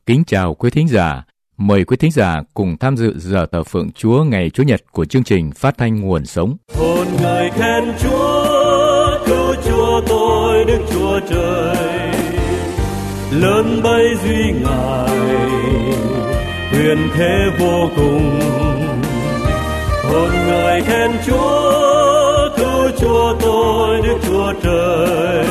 Kính chào quý thính giả. Mời quý thính giả cùng tham dự giờ thờ phượng Chúa ngày Chủ nhật của chương trình Phát thanh Nguồn Sống. Hồn người khen Chúa, cứu Chúa tôi Đức Chúa Trời. Lớn bay duy Ngài, huyền thế vô cùng. Hồn người khen Chúa, cứu Chúa tôi Đức Chúa Trời.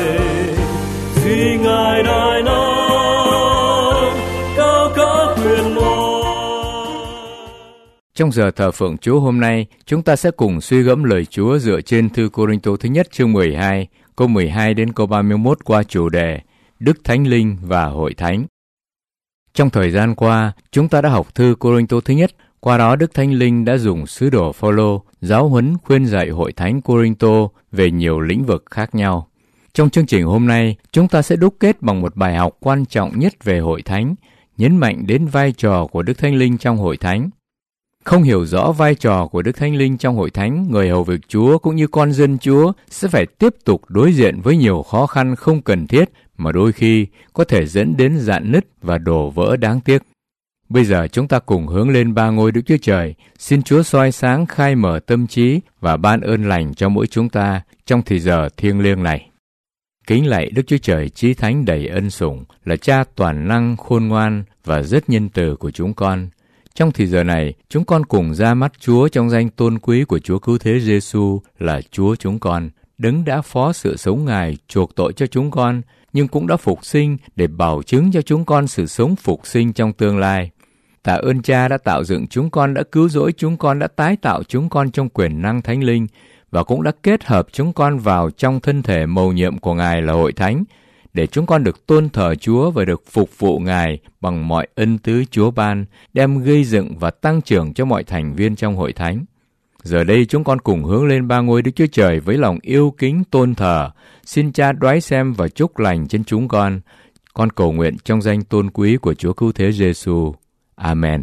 Duy Ngài đại năng, cao cả quyền năng. Trong giờ thờ phượng Chúa hôm nay, chúng ta sẽ cùng suy gẫm lời Chúa dựa trên thư Cô-rinh-tô thứ nhất chương 12, câu 12 đến câu 31 qua chủ đề Đức Thánh Linh và Hội Thánh. Trong thời gian qua, chúng ta đã học thư Cô-rinh-tô thứ nhất. Qua đó, Đức Thánh Linh đã dùng sứ đồ Phao-lô giáo huấn khuyên dạy hội thánh Cô-rinh-tô về nhiều lĩnh vực khác nhau. Trong chương trình hôm nay, chúng ta sẽ đúc kết bằng một bài học quan trọng nhất về hội thánh, nhấn mạnh đến vai trò của Đức Thánh Linh trong hội thánh. Không hiểu rõ vai trò của Đức Thánh Linh trong hội thánh, người hầu việc Chúa cũng như con dân Chúa sẽ phải tiếp tục đối diện với nhiều khó khăn không cần thiết mà đôi khi có thể dẫn đến rạn nứt và đổ vỡ đáng tiếc. Bây giờ chúng ta cùng hướng lên ba ngôi Đức Chúa Trời, xin Chúa soi sáng khai mở tâm trí và ban ơn lành cho mỗi chúng ta trong thời giờ thiêng liêng này. Kính lạy Đức Chúa Trời chí thánh đầy ân sủng, là Cha toàn năng khôn ngoan và rất nhân từ của chúng con. Trong thời giờ này, chúng con cùng ra mắt Chúa trong danh tôn quý của Chúa Cứu Thế Giêsu là Chúa chúng con, Đấng đã phó sự sống Ngài chuộc tội cho chúng con, nhưng cũng đã phục sinh để bảo chứng cho chúng con sự sống phục sinh trong tương lai. Tạ ơn Cha đã tạo dựng chúng con, đã cứu rỗi chúng con, đã tái tạo chúng con trong quyền năng Thánh Linh và cũng đã kết hợp chúng con vào trong thân thể mầu nhiệm của Ngài là Hội Thánh, để chúng con được tôn thờ Chúa và được phục vụ Ngài bằng mọi ân tứ Chúa ban, đem gây dựng và tăng trưởng cho mọi thành viên trong Hội Thánh. Giờ đây chúng con cùng hướng lên ba ngôi Đức Chúa Trời với lòng yêu kính tôn thờ. Xin Cha đoái xem và chúc lành trên chúng con. Con cầu nguyện trong danh tôn quý của Chúa Cứu Thế Giêsu. Amen.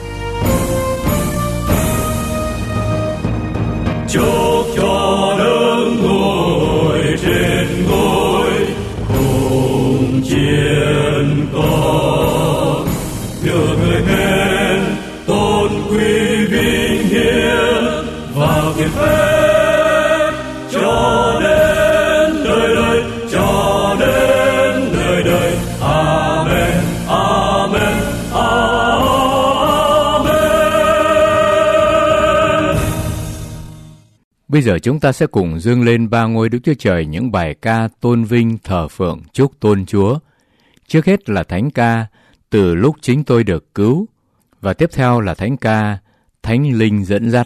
Chúc cho đấng ngồi trên ngôi cùng chiến con, được người khen tôn quý vinh hiển và kiệt phép cho đến đời đời, cho đến đời đời. Amen, amen, amen. Bây giờ chúng ta sẽ cùng dâng lên ba ngôi Đức Chúa Trời những bài ca tôn vinh thờ phượng chúc tôn Chúa. Trước hết là thánh ca Từ lúc chính tôi được cứu, và tiếp theo là thánh ca Thánh Linh dẫn dắt.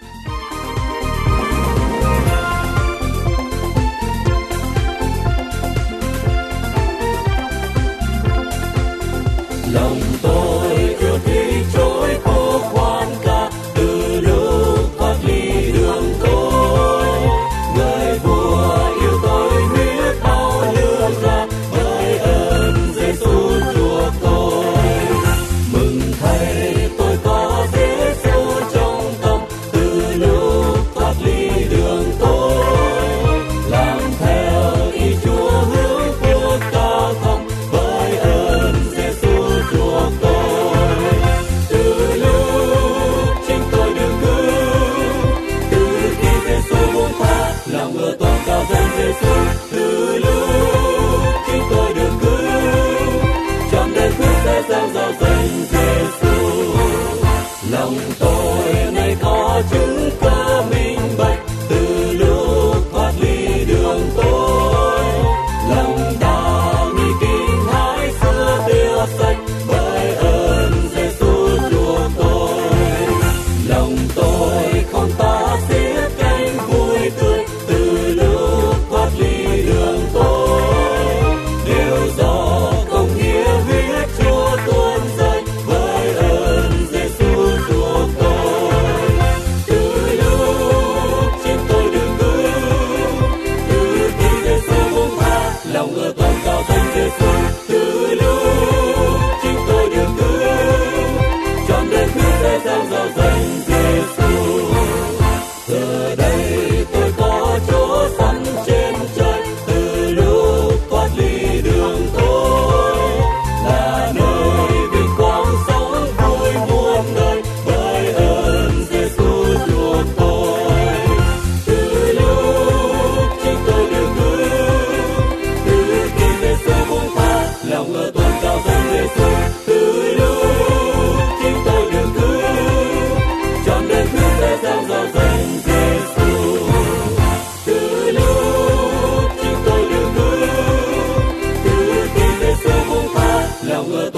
Lòng tôi yêu thích trôi khô khoan ca, từ lúc thoát ly đường tôi. Người vua yêu tôi huyết bao lương ra, bởi ơn Giêsu chuộc tôi. Mừng thay tôi có Giêsu trong tâm, từ lúc thoát ly đường tôi. Làm theo ý Chúa hướng cuộc cao thong, bởi ơn Giêsu chuộc tôi. Từ lúc chính tôi được cứu, từ khi Giêsu buông tha lòng ngựa tôn cao danh Giêsu. Từ lúc chính tôi được cứu, trong đời quyết sẽ sáng rao danh Giêsu. Lòng tôi nay có chứng cơ minh bạch, từ lúc thoát ly đường tôi. Lòng ta nghi kinh hãi xưa tiêu sạch, bởi ơn Giêsu chuộc tôi. Lòng tôi không ta xiết cánh vui tươi, từ lúc thoát ly đường tôi. Đều do công nghĩa huyết Chúa tuôn rơi, bởi ơn Giêsu chuộc tôi. Từ lúc chính tôi được cứu, từ khi Giêsu buông tha lòng ngựa tôn cao danh Giêsu. Từ lúc chính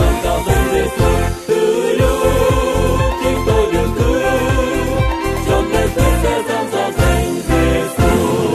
dâng cao danh Giêsu. Từ lúc chúng tôi được cứu, trọn đời tôi sẽ dâng cao danh Giêsu.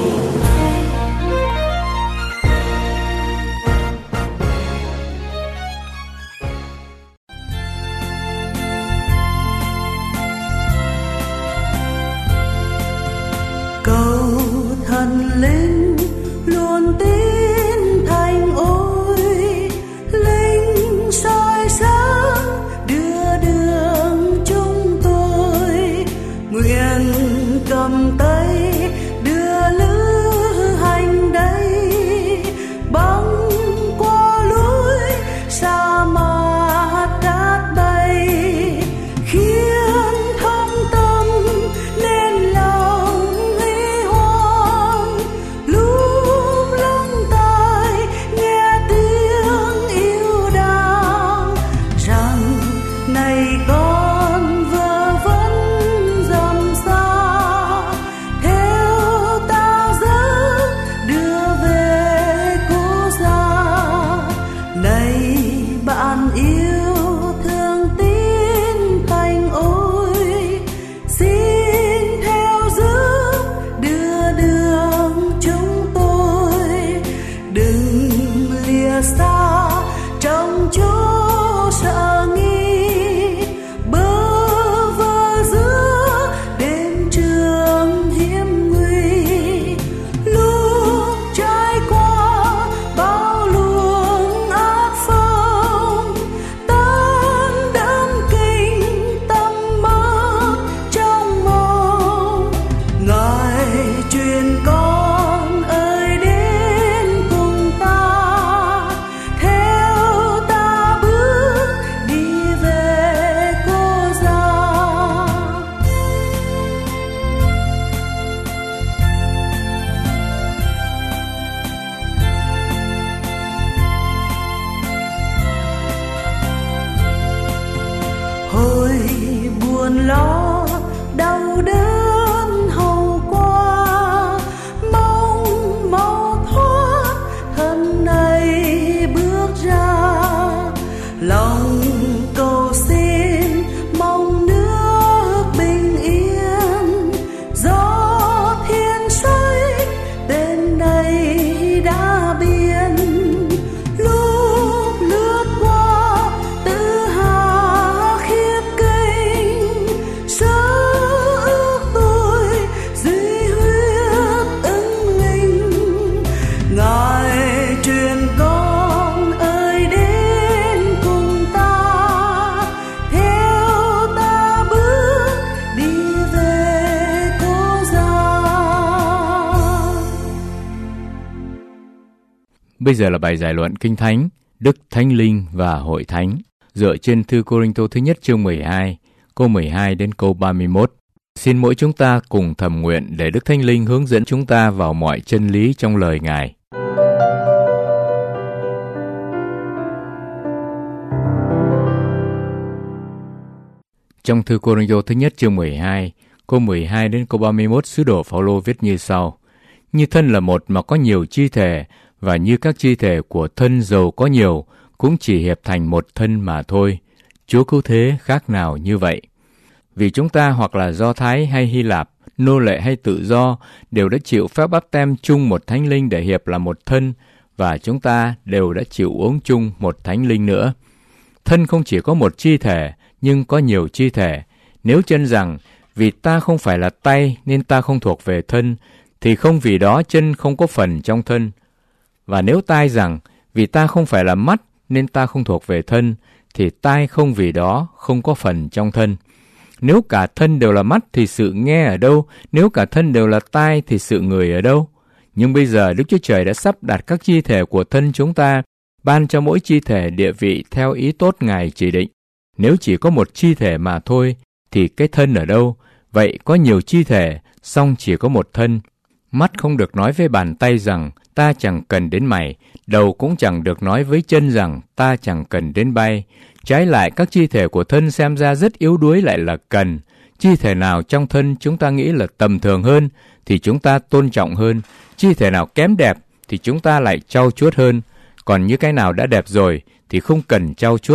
Cầu thần linh luôn tín thành ôi, linh soi sáng đưa đường chúng tôi, nguyện cầm tay đưa lữ hành đây, băng qua núi sa mạc cát bay, khiến thông tâm nên lòng huy hoàng, lúc lắng tai nghe tiếng yêu đàng, rằng này con vừa vẫn dầm xa, theo ta dẫn đưa về cố gia. Này bạn yêu thương tín thành ôi, xin theo giúp đưa đường chúng tôi, đừng lìa xa trong chỗ sợ nghi, bơ vơ giữa đêm trường hiểm nguy, lúc trải qua bao luồng ác phong, tan đắm kinh tâm mất trong mộng. Ngài truyền con ơi đến cùng ta, theo ta bước đi về cố gia. Hồi buồn lo đau đớn hầu qua, mong mau thoát thân này bước ra, lòng cầu xin mong nước bình yên, gió thiên xây tên này đã biên, lúc lướt qua tự hà khiếp kinh, sơ ước tôi duy huyết ứng linh. Ngài truyền con ơi đến cùng ta, theo ta bước đi về cố gia. Bây giờ là bài giải luận Kinh Thánh, Đức Thánh Linh và Hội Thánh, dựa trên thư Cô-rinh-tô thứ nhất chương 12, câu 12 đến câu 31. Xin mỗi chúng ta cùng thầm nguyện để Đức Thánh Linh hướng dẫn chúng ta vào mọi chân lý trong lời Ngài. Trong thư Cô-rinh-tô thứ nhất chương 12, câu 12 đến câu 31, sứ đồ Phao-lô viết như sau: Như thân là một mà có nhiều chi thể, và như các chi thể của thân dầu có nhiều, cũng chỉ hiệp thành một thân mà thôi. Chúa cứu thế khác nào như vậy? Vì chúng ta hoặc là Do Thái hay Hy Lạp, nô lệ hay tự do, đều đã chịu phép báp têm chung một Thánh Linh để hiệp là một thân, và chúng ta đều đã chịu uống chung một Thánh Linh nữa. Thân không chỉ có một chi thể, nhưng có nhiều chi thể. Nếu chân rằng, vì ta không phải là tay nên ta không thuộc về thân, thì không vì đó chân không có phần trong thân. Và nếu tai rằng, vì ta không phải là mắt nên ta không thuộc về thân, thì tai không vì đó không có phần trong thân. Nếu cả thân đều là mắt thì sự nghe ở đâu? Nếu cả thân đều là tai thì sự ngửi ở đâu? Nhưng bây giờ Đức Chúa Trời đã sắp đặt các chi thể của thân chúng ta, ban cho mỗi chi thể địa vị theo ý tốt Ngài chỉ định. Nếu chỉ có một chi thể mà thôi, thì cái thân ở đâu? Vậy có nhiều chi thể, song chỉ có một thân. Mắt không được nói với bàn tay rằng, ta chẳng cần đến mày. Đầu cũng chẳng được nói với chân rằng, ta chẳng cần đến bay. Trái lại, các chi thể của thân xem ra rất yếu đuối lại là cần. Chi thể nào trong thân chúng ta nghĩ là tầm thường hơn, thì chúng ta tôn trọng hơn. Chi thể nào kém đẹp, thì chúng ta lại trau chuốt hơn. Còn như cái nào đã đẹp rồi, thì không cần trau chuốt.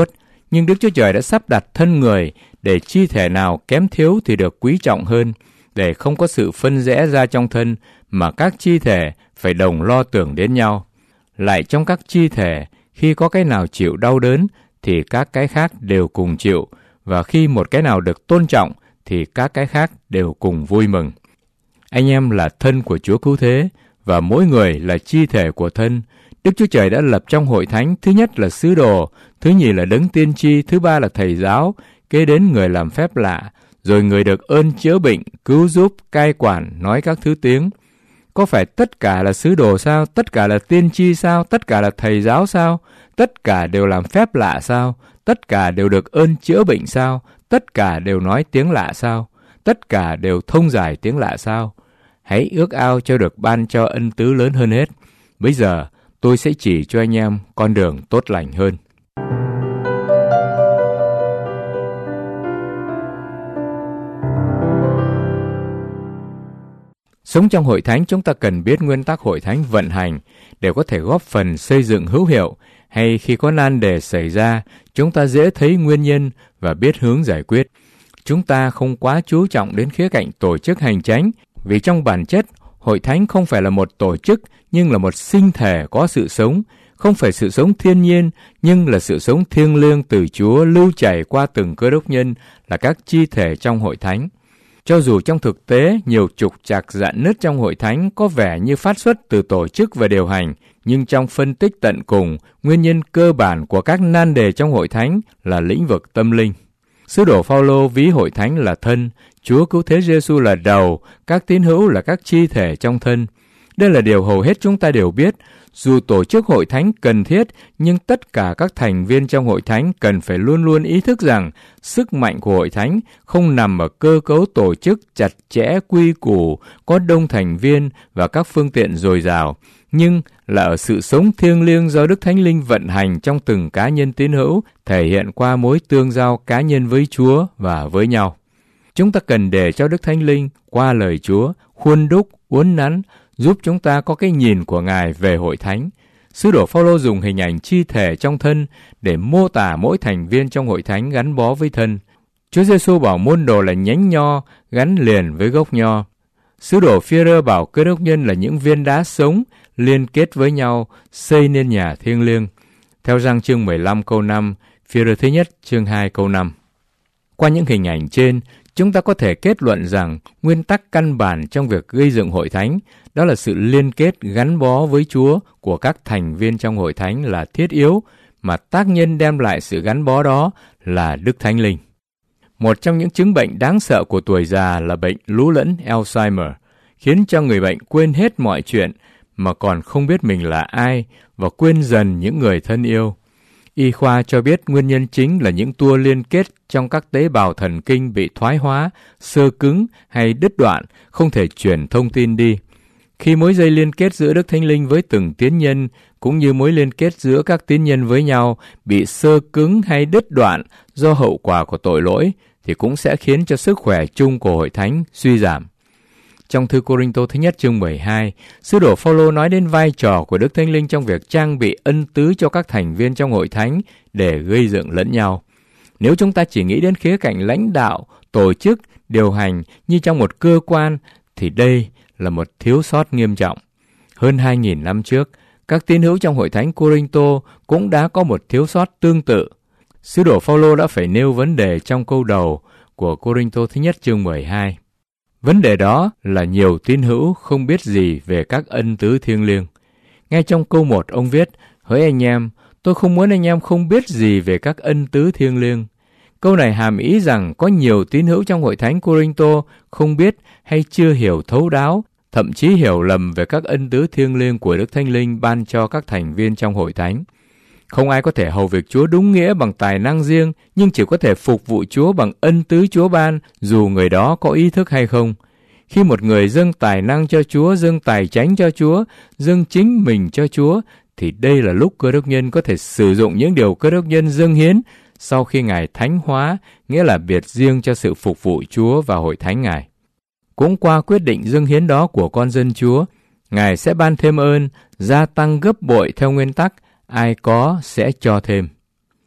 Nhưng Đức Chúa Trời đã sắp đặt thân người để chi thể nào kém thiếu thì được quý trọng hơn, để không có sự phân rẽ ra trong thân, mà các chi thể phải đồng lo tưởng đến nhau. Lại trong các chi thể, khi có cái nào chịu đau đớn, thì các cái khác đều cùng chịu, và khi một cái nào được tôn trọng, thì các cái khác đều cùng vui mừng. Anh em là thân của Chúa Cứu Thế, và mỗi người là chi thể của thân. Đức Chúa Trời đã lập trong hội thánh, thứ nhất là sứ đồ, thứ nhì là đấng tiên tri, thứ ba là thầy giáo, kế đến người làm phép lạ, rồi người được ơn chữa bệnh, cứu giúp, cai quản, nói các thứ tiếng. Có phải tất cả là sứ đồ sao? Tất cả là tiên tri sao? Tất cả là thầy giáo sao? Tất cả đều làm phép lạ sao? Tất cả đều được ơn chữa bệnh sao? Tất cả đều nói tiếng lạ sao? Tất cả đều thông giải tiếng lạ sao? Hãy ước ao cho được ban cho ân tứ lớn hơn hết. Bây giờ tôi sẽ chỉ cho anh em con đường tốt lành hơn. Sống trong hội thánh, chúng ta cần biết nguyên tắc hội thánh vận hành để có thể góp phần xây dựng hữu hiệu, hay khi có nan đề xảy ra, chúng ta dễ thấy nguyên nhân và biết hướng giải quyết. Chúng ta không quá chú trọng đến khía cạnh tổ chức hành chánh, vì trong bản chất, hội thánh không phải là một tổ chức, nhưng là một sinh thể có sự sống, không phải sự sống thiên nhiên, nhưng là sự sống thiêng liêng từ Chúa lưu chảy qua từng cơ đốc nhân là các chi thể trong hội thánh. Cho dù trong thực tế nhiều trục trặc rạn nứt trong hội thánh có vẻ như phát xuất từ tổ chức và điều hành, nhưng trong phân tích tận cùng, nguyên nhân cơ bản của các nan đề trong hội thánh là lĩnh vực tâm linh. Sứ đồ Phaolô ví hội thánh là thân, Chúa Cứu Thế Giêsu là đầu, các tín hữu là các chi thể trong thân. Đây là điều hầu hết chúng ta đều biết. Dù tổ chức hội thánh cần thiết, nhưng tất cả các thành viên trong hội thánh cần phải luôn luôn ý thức rằng sức mạnh của hội thánh không nằm ở cơ cấu tổ chức chặt chẽ quy củ, có đông thành viên và các phương tiện dồi dào, nhưng là ở sự sống thiêng liêng do Đức Thánh Linh vận hành trong từng cá nhân tín hữu, thể hiện qua mối tương giao cá nhân với Chúa và với nhau. Chúng ta cần để cho Đức Thánh Linh qua lời Chúa khuôn đúc, uốn nắn, giúp chúng ta có cái nhìn của Ngài về hội thánh. Sứ đồ Phaolô dùng hình ảnh chi thể trong thân để mô tả mỗi thành viên trong hội thánh gắn bó với thân. Chúa Giêsu bảo môn đồ là nhánh nho gắn liền với gốc nho. Sứ đồ Phi-e-rơ bảo cơ đốc nhân là những viên đá sống liên kết với nhau, xây nên nhà thiêng liêng. Theo Giăng chương 15 câu 5, Phi-e-rơ thứ nhất chương 2 câu 5. Qua những hình ảnh trên, chúng ta có thể kết luận rằng nguyên tắc căn bản trong việc gây dựng hội thánh đó là sự liên kết gắn bó với Chúa của các thành viên trong hội thánh là thiết yếu, mà tác nhân đem lại sự gắn bó đó là Đức Thánh Linh. Một trong những chứng bệnh đáng sợ của tuổi già là bệnh lú lẫn Alzheimer, khiến cho người bệnh quên hết mọi chuyện mà còn không biết mình là ai và quên dần những người thân yêu. Y khoa cho biết nguyên nhân chính là những tua liên kết trong các tế bào thần kinh bị thoái hóa, xơ cứng hay đứt đoạn, không thể truyền thông tin đi. Khi mối dây liên kết giữa Đức Thánh Linh với từng tín nhân, cũng như mối liên kết giữa các tín nhân với nhau, bị xơ cứng hay đứt đoạn do hậu quả của tội lỗi, thì cũng sẽ khiến cho sức khỏe chung của hội thánh suy giảm. Trong thư Cô-rinh-tô thứ nhất chương 12, sứ đồ Phaolô nói đến vai trò của Đức Thánh Linh trong việc trang bị ân tứ cho các thành viên trong hội thánh để gây dựng lẫn nhau. Nếu chúng ta chỉ nghĩ đến khía cạnh lãnh đạo, tổ chức, điều hành như trong một cơ quan, thì đây là một thiếu sót nghiêm trọng. Hơn 2.000 năm trước, các tín hữu trong hội thánh Cô-rinh-tô cũng đã có một thiếu sót tương tự. Sứ đồ Phaolô đã phải nêu vấn đề trong câu đầu của Cô-rinh-tô thứ nhất chương 12. Vấn đề đó là nhiều tín hữu không biết gì về các ân tứ thiêng liêng. Ngay trong câu 1 ông viết, hỡi anh em, tôi không muốn anh em không biết gì về các ân tứ thiêng liêng. Câu này hàm ý rằng có nhiều tín hữu trong hội thánh Cô-rinh-tô không biết hay chưa hiểu thấu đáo, thậm chí hiểu lầm về các ân tứ thiêng liêng của Đức Thánh Linh ban cho các thành viên trong hội thánh. Không ai có thể hầu việc Chúa đúng nghĩa bằng tài năng riêng, nhưng chỉ có thể phục vụ Chúa bằng ân tứ Chúa ban, dù người đó có ý thức hay không. Khi một người dâng tài năng cho Chúa, dâng tài chánh cho Chúa, dâng chính mình cho Chúa, thì đây là lúc cơ đốc nhân có thể sử dụng những điều cơ đốc nhân dâng hiến sau khi Ngài thánh hóa, nghĩa là biệt riêng cho sự phục vụ Chúa và hội thánh Ngài. Cũng qua quyết định dâng hiến đó của con dân Chúa, Ngài sẽ ban thêm ơn, gia tăng gấp bội theo nguyên tắc ai có sẽ cho thêm.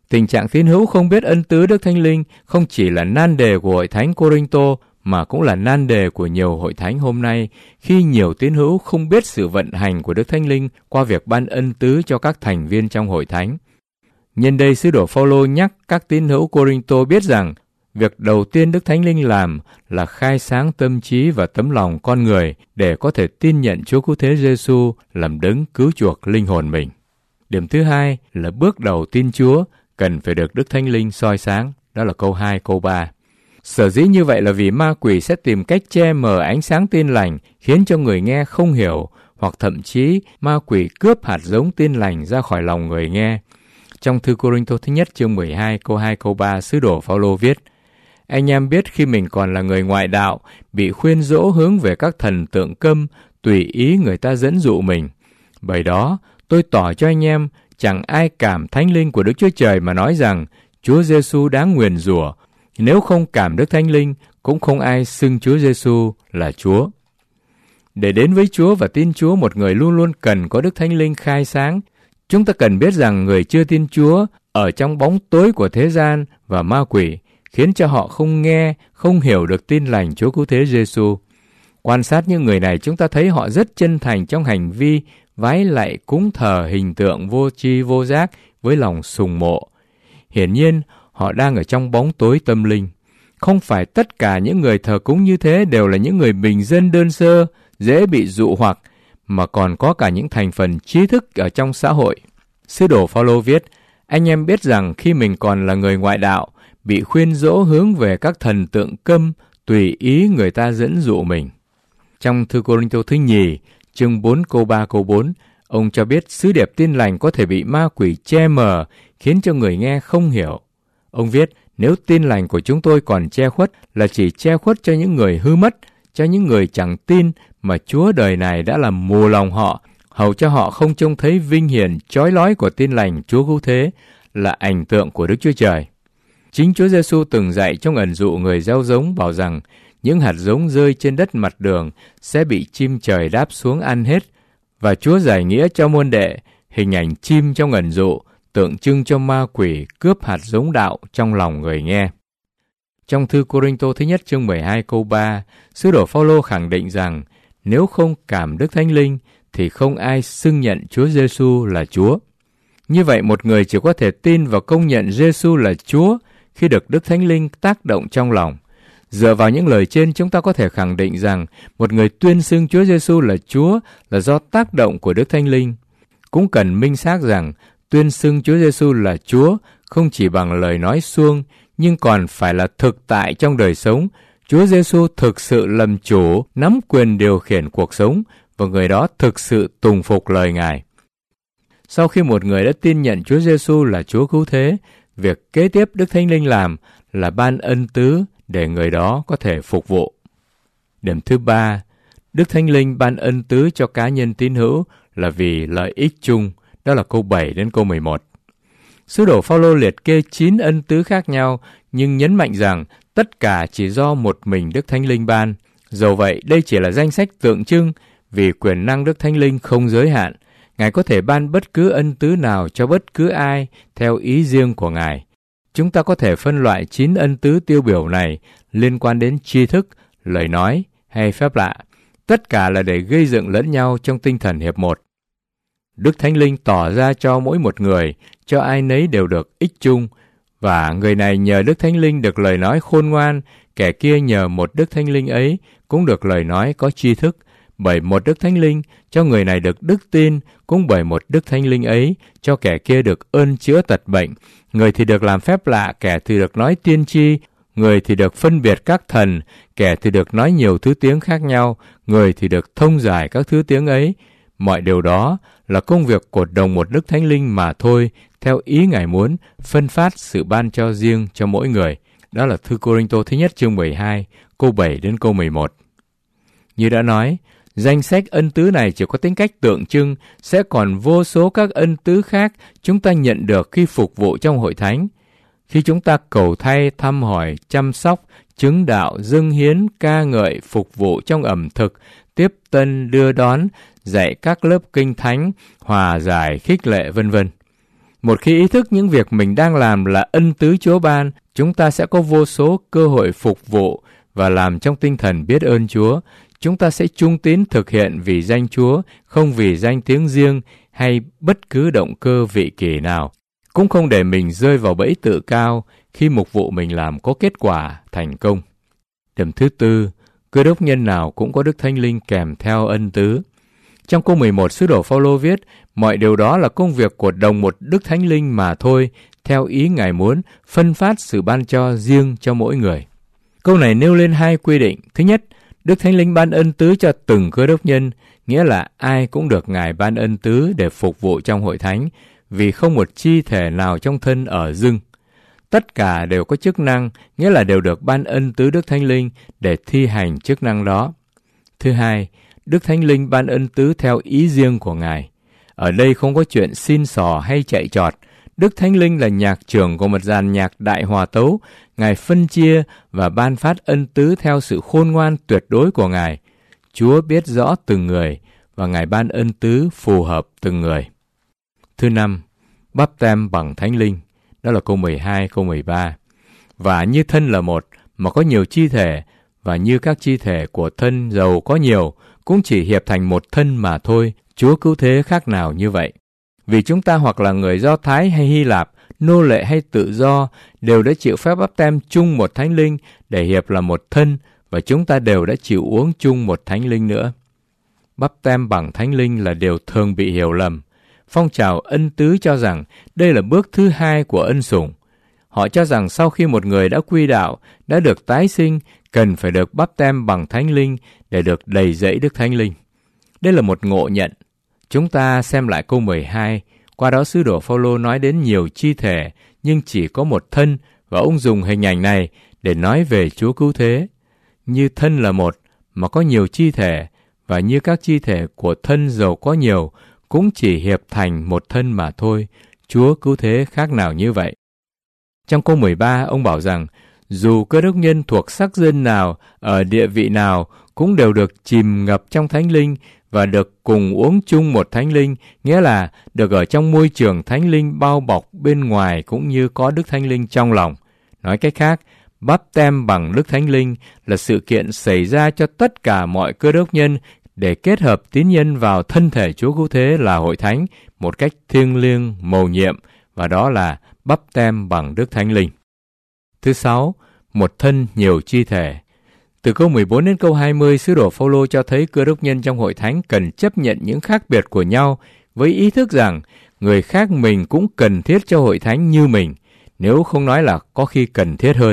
Tình trạng tín hữu không biết ân tứ Đức Thánh Linh không chỉ là nan đề của hội thánh Cô-rinh-tô mà cũng là nan đề của nhiều hội thánh hôm nay, khi nhiều tín hữu không biết sự vận hành của Đức Thánh Linh qua việc ban ân tứ cho các thành viên trong hội thánh. Nhân đây, sứ đồ Phao-lô nhắc các tín hữu Cô-rinh-tô biết rằng việc đầu tiên Đức Thánh Linh làm là khai sáng tâm trí và tấm lòng con người để có thể tin nhận Chúa Cứu Thế Giê-xu làm đấng cứu chuộc linh hồn mình. Điểm thứ hai là bước đầu tin Chúa cần phải được Đức Thánh Linh soi sáng, đó là câu 2, câu 3. Sở dĩ như vậy là vì ma quỷ sẽ tìm cách che mờ ánh sáng tin lành, khiến cho người nghe không hiểu, hoặc thậm chí ma quỷ cướp hạt giống tin lành ra khỏi lòng người nghe. Trong thư Cô-rinh-tô thứ nhất chương 12 câu 2 câu 3, sứ đồ Phao-lô viết: Anh em biết khi mình còn là người ngoại đạo, bị khuyên dỗ hướng về các thần tượng câm, tùy ý người ta dẫn dụ mình. Bởi đó, tôi tỏ cho anh em, chẳng ai cảm Thánh Linh của Đức Chúa Trời mà nói rằng Chúa Giê-xu đáng nguyền rủa. Nếu không cảm Đức Thánh Linh, cũng không ai xưng Chúa Giê-xu là Chúa. Để đến với Chúa và tin Chúa, một người luôn luôn cần có Đức Thánh Linh khai sáng. Chúng ta cần biết rằng người chưa tin Chúa ở trong bóng tối của thế gian và ma quỷ, khiến cho họ không nghe, không hiểu được tin lành Chúa Cứu Thế Giê-xu. Quan sát những người này, chúng ta thấy họ rất chân thành trong hành vi vái lạy cúng thờ hình tượng vô tri vô giác với lòng sùng mộ. Hiển nhiên, họ đang ở trong bóng tối tâm linh. Không phải tất cả những người thờ cúng như thế đều là những người bình dân đơn sơ, dễ bị dụ hoặc, mà còn có cả những thành phần trí thức ở trong xã hội. Sứ đồ Phao-lô viết: Anh em biết rằng khi mình còn là người ngoại đạo, bị khuyên dỗ hướng về các thần tượng câm, tùy ý người ta dẫn dụ mình. Trong thư Cô-rinh-tô thứ nhì, chương 4 câu 3 câu 4, ông cho biết sứ điệp tin lành có thể bị ma quỷ che mờ, khiến cho người nghe không hiểu. Ông viết: Nếu tin lành của chúng tôi còn che khuất, là chỉ che khuất cho những người hư mất, cho những người chẳng tin mà Chúa đời này đã làm mù lòng họ, hầu cho họ không trông thấy vinh hiển chói lói của tin lành Chúa Cứu Thế, là ảnh tượng của Đức Chúa Trời. Chính Chúa Giê-xu từng dạy trong ẩn dụ người gieo giống, bảo rằng những hạt giống rơi trên đất mặt đường sẽ bị chim trời đáp xuống ăn hết, và Chúa giải nghĩa cho môn đệ hình ảnh chim trong ẩn dụ, tượng trưng cho ma quỷ cướp hạt giống đạo trong lòng người nghe. Trong thư Cô-rinh-tô thứ nhất chương 12 câu 3, sứ đồ Phao-lô khẳng định rằng nếu không cảm Đức Thánh Linh thì không ai xưng nhận Chúa Giê-xu là Chúa. Như vậy, một người chỉ có thể tin và công nhận Giê-xu là Chúa khi được Đức Thánh Linh tác động trong lòng. Dựa vào những lời trên, chúng ta có thể khẳng định rằng một người tuyên xưng Chúa Giê-xu là Chúa là do tác động của Đức Thánh Linh. Cũng cần minh xác rằng tuyên xưng Chúa Giê-xu là Chúa không chỉ bằng lời nói suông, nhưng còn phải là thực tại trong đời sống. Chúa Giê-xu thực sự làm chủ, nắm quyền điều khiển cuộc sống, và người đó thực sự tùng phục lời Ngài. Sau khi một người đã tin nhận Chúa Giê-xu là Chúa Cứu Thế, việc kế tiếp Đức Thánh Linh làm là ban ân tứ để người đó có thể phục vụ. Điểm thứ ba, Đức Thánh Linh ban ân tứ cho cá nhân tín hữu là vì lợi ích chung, đó là câu 7 đến câu 11. Sứ đồ Phao-lô liệt kê 9 ân tứ khác nhau, nhưng nhấn mạnh rằng tất cả chỉ do một mình Đức Thánh Linh ban. Dầu vậy, đây chỉ là danh sách tượng trưng, vì quyền năng Đức Thánh Linh không giới hạn. Ngài có thể ban bất cứ ân tứ nào cho bất cứ ai theo ý riêng của Ngài. Chúng ta có thể phân loại 9 ân tứ tiêu biểu này liên quan đến tri thức, lời nói hay phép lạ. Tất cả là để gây dựng lẫn nhau trong tinh thần hiệp một. Đức Thánh Linh tỏ ra cho mỗi một người, cho ai nấy đều được ích chung, và người này nhờ Đức Thánh Linh được lời nói khôn ngoan, kẻ kia nhờ một Đức Thánh Linh ấy cũng được lời nói có tri thức. Bởi một Đức Thánh Linh cho người này được đức tin, cũng bởi một Đức Thánh Linh ấy cho kẻ kia được ơn chữa tật bệnh. Người thì được làm phép lạ, kẻ thì được nói tiên tri, người thì được phân biệt các thần, kẻ thì được nói nhiều thứ tiếng khác nhau, người thì được thông giải các thứ tiếng ấy. Mọi điều đó là công việc của đồng một Đức Thánh Linh mà thôi, theo ý Ngài muốn, phân phát sự ban cho riêng cho mỗi người. Đó là thư Cô-rinh-tô thứ nhất chương 12, câu 7 đến câu 11. Như đã nói, danh sách ân tứ này chỉ có tính cách tượng trưng, sẽ còn vô số các ân tứ khác chúng ta nhận được khi phục vụ trong hội thánh. Khi chúng ta cầu thay, thăm hỏi, chăm sóc, chứng đạo, dâng hiến, ca ngợi, phục vụ trong ẩm thực, tiếp tân, đưa đón, dạy các lớp kinh thánh, hòa giải, khích lệ, vân vân. Một khi ý thức những việc mình đang làm là ân tứ Chúa ban, chúng ta sẽ có vô số cơ hội phục vụ và làm trong tinh thần biết ơn Chúa. Chúng ta sẽ trung tín thực hiện vì danh Chúa, không vì danh tiếng riêng hay bất cứ động cơ vị kỷ nào. Cũng không để mình rơi vào bẫy tự cao khi mục vụ mình làm có kết quả thành công. Điểm thứ tư, Cơ đốc nhân nào cũng có Đức Thánh Linh kèm theo ân tứ. Trong câu 11, sứ đồ Phao-lô viết, mọi điều đó là công việc của đồng một Đức Thánh Linh mà thôi, theo ý Ngài muốn, phân phát sự ban cho riêng cho mỗi người. Câu này nêu lên hai quy định. Thứ nhất, Đức Thánh Linh ban ân tứ cho từng cơ đốc nhân, nghĩa là ai cũng được Ngài ban ân tứ để phục vụ trong hội thánh, vì không một chi thể nào trong thân ở dưng. Tất cả đều có chức năng, nghĩa là đều được ban ân tứ Đức Thánh Linh để thi hành chức năng đó. Thứ hai, Đức Thánh Linh ban ân tứ theo ý riêng của Ngài. Ở đây không có chuyện xin xỏ hay chạy trọt. Đức Thánh Linh là nhạc trưởng của một dàn nhạc đại hòa tấu. Ngài phân chia và ban phát ân tứ theo sự khôn ngoan tuyệt đối của Ngài. Chúa biết rõ từng người và Ngài ban ân tứ phù hợp từng người. Thứ năm, báp têm bằng Thánh Linh. Đó là câu 12, câu 13. Và như thân là một mà có nhiều chi thể, và như các chi thể của thân dầu có nhiều, cũng chỉ hiệp thành một thân mà thôi. Chúa cứu thế khác nào như vậy. Vì chúng ta hoặc là người Do Thái hay Hy Lạp, nô lệ hay tự do, đều đã chịu phép báp têm chung một Thánh Linh để hiệp là một thân, và chúng ta đều đã chịu uống chung một Thánh Linh nữa. Báp têm bằng Thánh Linh là điều thường bị hiểu lầm. Phong trào ân tứ cho rằng đây là bước thứ hai của ân sủng. Họ cho rằng sau khi một người đã quy đạo, đã được tái sinh, cần phải được báp têm bằng Thánh Linh để được đầy dẫy Đức Thánh Linh. Đây là một ngộ nhận. Chúng ta xem lại câu 12, qua đó sứ đồ Phao-lô nói đến nhiều chi thể, nhưng chỉ có một thân, và ông dùng hình ảnh này để nói về Chúa cứu thế. Như thân là một, mà có nhiều chi thể, và như các chi thể của thân dầu có nhiều, cũng chỉ hiệp thành một thân mà thôi. Chúa cứu thế khác nào như vậy. Trong câu 13, ông bảo rằng, dù cơ đốc nhân thuộc sắc dân nào, ở địa vị nào, cũng đều được chìm ngập trong Thánh Linh và được cùng uống chung một Thánh Linh, nghĩa là được ở trong môi trường Thánh Linh bao bọc bên ngoài cũng như có Đức Thánh Linh trong lòng. Nói cách khác, báp têm bằng Đức Thánh Linh là sự kiện xảy ra cho tất cả mọi cơ đốc nhân để kết hợp tín nhân vào thân thể Chúa cứu thế là hội thánh một cách thiêng liêng, mầu nhiệm, và đó là báp têm bằng Đức Thánh Linh. Thứ sáu, một thân nhiều chi thể. Từ câu 14 đến câu 20, sứ đồ Phao-lô cho thấy cơ đốc nhân trong hội thánh cần chấp nhận những khác biệt của nhau với ý thức rằng người khác mình cũng cần thiết cho hội thánh như mình, nếu không nói là có khi cần thiết hơn.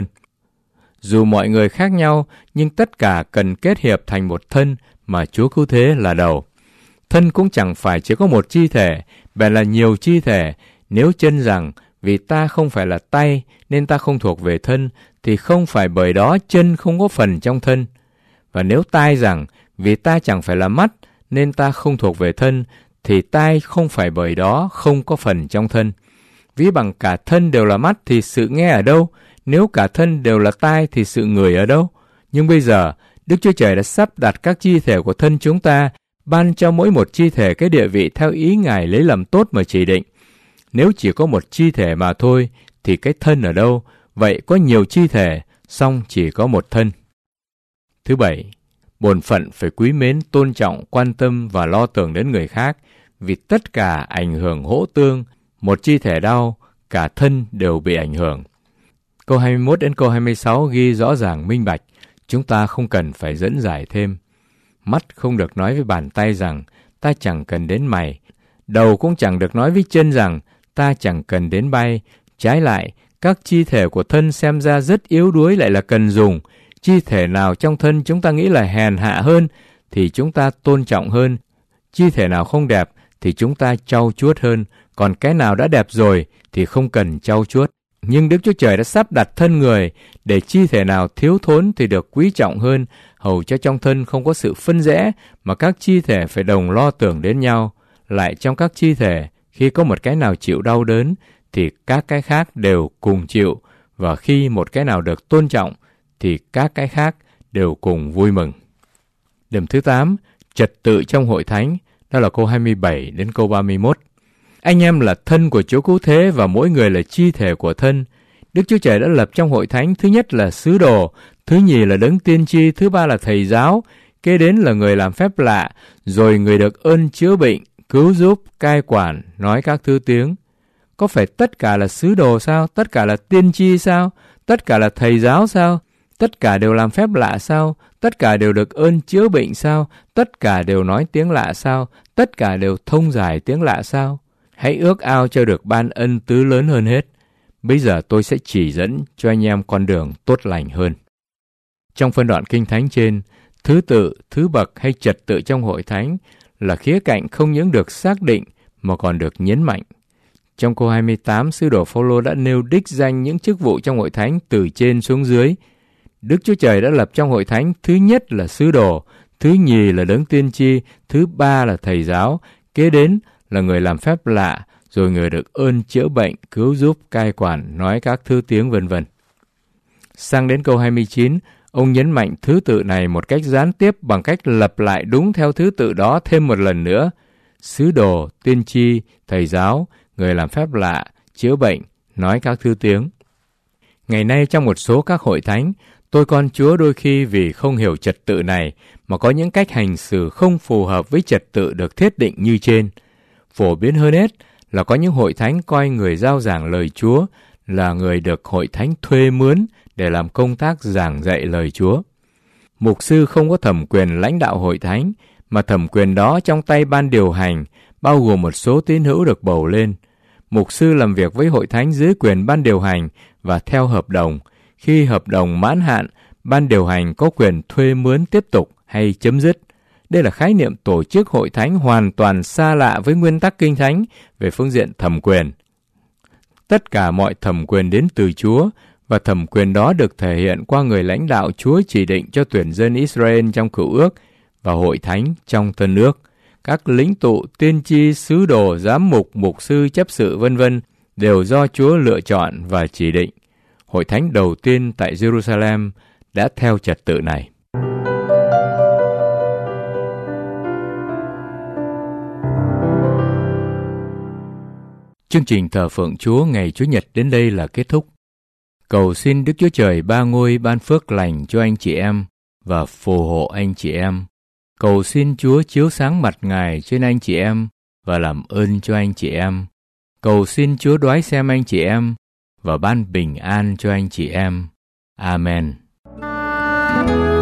Dù mọi người khác nhau, nhưng tất cả cần kết hiệp thành một thân mà Chúa cứu thế là đầu. Thân cũng chẳng phải chỉ có một chi thể, bèn là nhiều chi thể. Nếu chân rằng vì ta không phải là tay nên ta không thuộc về thân, thì không phải bởi đó chân không có phần trong thân. Và nếu tai rằng vì ta chẳng phải là mắt nên ta không thuộc về thân, thì tai không phải bởi đó không có phần trong thân. Ví bằng cả thân đều là mắt thì sự nghe ở đâu? Nếu cả thân đều là tai thì sự ngửi ở đâu? Nhưng bây giờ, Đức Chúa Trời đã sắp đặt các chi thể của thân chúng ta, ban cho mỗi một chi thể cái địa vị theo ý Ngài lấy làm tốt mà chỉ định. Nếu chỉ có một chi thể mà thôi, thì cái thân ở đâu? Vậy có nhiều chi thể, song chỉ có một thân. Thứ bảy, bổn phận phải quý mến, tôn trọng, quan tâm và lo tưởng đến người khác, vì tất cả ảnh hưởng hỗ tương. Một chi thể đau, cả thân đều bị ảnh hưởng. Câu 21 đến câu 26 ghi rõ ràng minh bạch, chúng ta không cần phải dẫn giải thêm. Mắt không được nói với bàn tay rằng, ta chẳng cần đến mày. Đầu cũng chẳng được nói với chân rằng, ta chẳng cần đến bay. Trái lại, các chi thể của thân xem ra rất yếu đuối lại là cần dùng. Chi thể nào trong thân chúng ta nghĩ là hèn hạ hơn, thì chúng ta tôn trọng hơn. Chi thể nào không đẹp, thì chúng ta trau chuốt hơn. Còn cái nào đã đẹp rồi, thì không cần trau chuốt. Nhưng Đức Chúa Trời đã sắp đặt thân người, để chi thể nào thiếu thốn thì được quý trọng hơn, hầu cho trong thân không có sự phân rẽ, mà các chi thể phải đồng lo tưởng đến nhau. Lại trong các chi thể, khi có một cái nào chịu đau đớn, thì các cái khác đều cùng chịu, và khi một cái nào được tôn trọng, thì các cái khác đều cùng vui mừng. Điểm thứ 8, trật tự trong hội thánh, đó là câu 27 đến câu 31. Anh em là thân của Chúa Cứu Thế và mỗi người là chi thể của thân. Đức Chúa Trời đã lập trong hội thánh thứ nhất là sứ đồ, thứ nhì là đấng tiên tri, thứ ba là thầy giáo, kế đến là người làm phép lạ, rồi người được ơn chữa bệnh, cứu giúp, cai quản, nói các thứ tiếng. Có phải tất cả là sứ đồ sao? Tất cả là tiên tri sao? Tất cả là thầy giáo sao? Tất cả đều làm phép lạ sao? Tất cả đều được ơn chữa bệnh sao? Tất cả đều nói tiếng lạ sao? Tất cả đều thông giải tiếng lạ sao? Hãy ước ao cho được ban ân tứ lớn hơn hết. Bây giờ tôi sẽ chỉ dẫn cho anh em con đường tốt lành hơn. Trong phân đoạn kinh thánh trên, thứ tự, thứ bậc hay trật tự trong hội thánh là khía cạnh không những được xác định mà còn được nhấn mạnh. Trong câu 28, sứ đồ Phao-lô đã nêu đích danh những chức vụ trong hội thánh từ trên xuống dưới. Đức Chúa Trời đã lập trong hội thánh thứ nhất là sứ đồ, thứ nhì là đấng tiên tri, thứ ba là thầy giáo, kế đến là người làm phép lạ, rồi người được ơn chữa bệnh, cứu giúp, cai quản, nói các thứ tiếng vân vân. Sang đến câu 29, ông nhấn mạnh thứ tự này một cách gián tiếp bằng cách lặp lại đúng theo thứ tự đó thêm một lần nữa. Sứ đồ, tiên tri, thầy giáo, người làm phép lạ, chữa bệnh, nói các thứ tiếng. Ngày nay trong một số các hội thánh, tôi con Chúa đôi khi vì không hiểu trật tự này mà có những cách hành xử không phù hợp với trật tự được thiết định như trên. Phổ biến hơn hết là có những hội thánh coi người rao giảng lời Chúa là người được hội thánh thuê mướn để làm công tác giảng dạy lời Chúa. Mục sư không có thẩm quyền lãnh đạo hội thánh, mà thẩm quyền đó trong tay ban điều hành, bao gồm một số tín hữu được bầu lên. Mục sư làm việc với hội thánh dưới quyền ban điều hành và theo hợp đồng. Khi hợp đồng mãn hạn, ban điều hành có quyền thuê mướn tiếp tục hay chấm dứt. Đây là khái niệm tổ chức hội thánh hoàn toàn xa lạ với nguyên tắc kinh thánh về phương diện thẩm quyền. Tất cả mọi thẩm quyền đến từ Chúa, và thẩm quyền đó được thể hiện qua người lãnh đạo Chúa chỉ định cho tuyển dân Israel trong Cựu Ước và hội thánh trong Tân Ước. Các lĩnh tụ, tiên tri, sứ đồ, giám mục, mục sư, chấp sự vân vân đều do Chúa lựa chọn và chỉ định. Hội thánh đầu tiên tại Jerusalem đã theo trật tự này. Chương trình thờ phượng Chúa ngày Chủ nhật đến đây là kết thúc. Cầu xin Đức Chúa Trời ba ngôi ban phước lành cho anh chị em và phù hộ anh chị em. Cầu xin Chúa chiếu sáng mặt Ngài trên anh chị em và làm ơn cho anh chị em. Cầu xin Chúa đoái xem anh chị em và ban bình an cho anh chị em. Amen.